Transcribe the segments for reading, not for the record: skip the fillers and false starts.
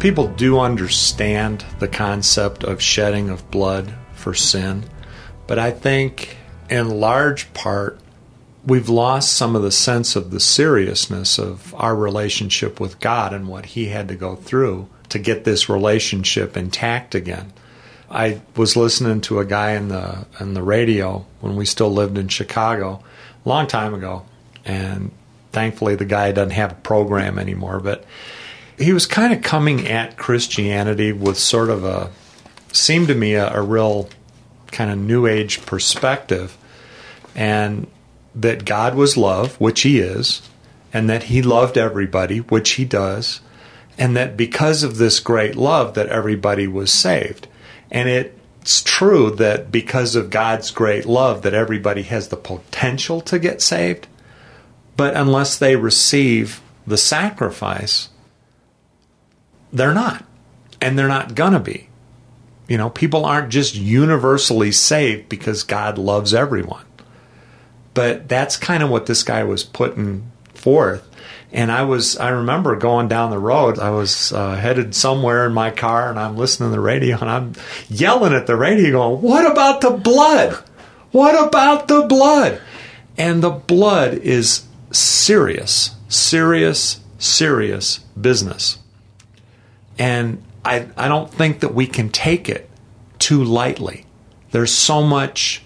people do understand the concept of shedding of blood for sin, but I think in large part we've lost some of the sense of the seriousness of our relationship with God and what He had to go through to get this relationship intact again. I was listening to a guy on the radio when we still lived in Chicago a long time ago, and thankfully the guy doesn't have a program anymore, but he was kind of coming at Christianity with sort of seemed to me a real kind of New Age perspective, and that God was love, which He is, and that He loved everybody, which He does, and that because of this great love that everybody was saved. And it's true that because of God's great love that everybody has the potential to get saved, but unless they receive the sacrifice, they're not. And they're not going to be. You know, people aren't just universally saved because God loves everyone. But that's kind of what this guy was putting forth. And I remember going down the road. I was headed somewhere in my car, and I'm listening to the radio, and I'm yelling at the radio going, "What about the blood? What about the blood?" And the blood is serious, serious, serious business. And I don't think that we can take it too lightly. There's so much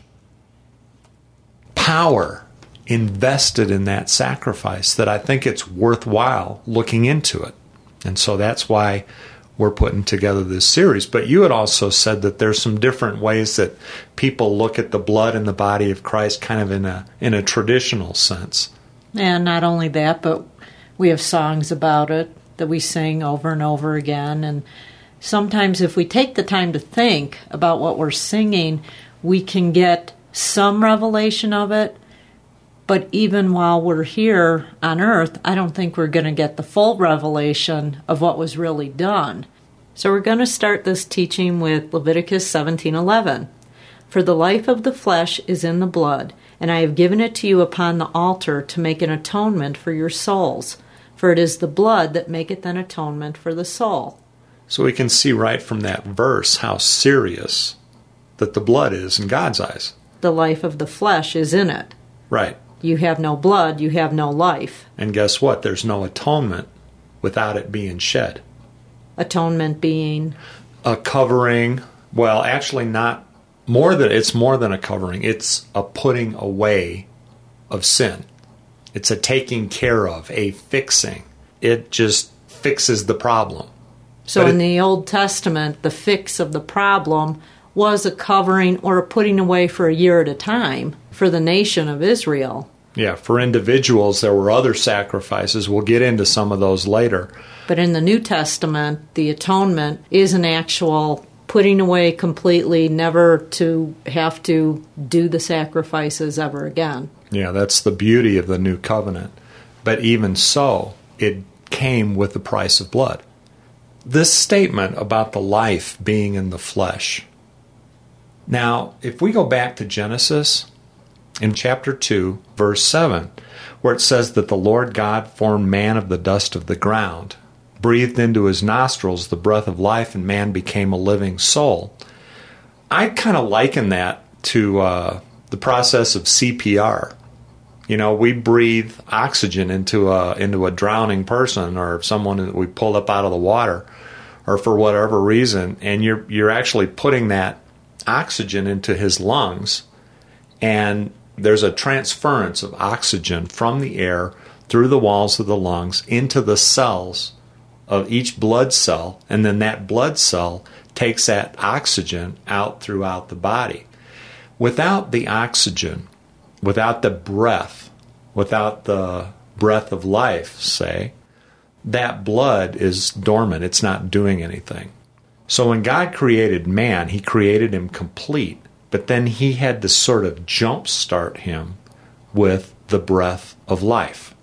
power invested in that sacrifice that I think it's worthwhile looking into it. And so that's why we're putting together this series. But you had also said that there's some different ways that people look at the blood and the body of Christ kind of in a traditional sense. And not only that, but we have songs about it that we sing over and over again. And sometimes if we take the time to think about what we're singing, we can get some revelation of it. But even while we're here on earth, I don't think we're going to get the full revelation of what was really done. So we're going to start this teaching with Leviticus 17:11. "For the life of the flesh is in the blood, and I have given it to you upon the altar to make an atonement for your souls. For it is the blood that maketh an atonement for the soul." So we can see right from that verse how serious that the blood is in God's eyes. The life of the flesh is in it. Right. You have no blood, you have no life. And guess what? There's no atonement without it being shed. Atonement being? A covering. Well, actually it's more than a covering. It's a putting away of sin. It's a taking care of, a fixing. It just fixes the problem. So in the Old Testament, the fix of the problem was a covering or a putting away for a year at a time for the nation of Israel. Yeah, for individuals, there were other sacrifices. We'll get into some of those later. But in the New Testament, the atonement is an actual putting away completely, never to have to do the sacrifices ever again. Yeah, that's the beauty of the new covenant. But even so, it came with the price of blood. This statement about the life being in the flesh. Now, if we go back to Genesis, in chapter 2, verse 7, where it says that the Lord God formed man of the dust of the ground, breathed into his nostrils the breath of life, and man became a living soul. I kind of liken that to the process of CPR. You know, we breathe oxygen into a drowning person or someone that we pulled up out of the water, or for whatever reason, and you're actually putting that oxygen into his lungs, and there's a transference of oxygen from the air through the walls of the lungs into the cells of each blood cell, and then that blood cell takes that oxygen out throughout the body. Without the oxygen, without the breath of life, say, that blood is dormant. It's not doing anything. So when God created man, He created him complete, but then He had to sort of jumpstart him with the breath of life.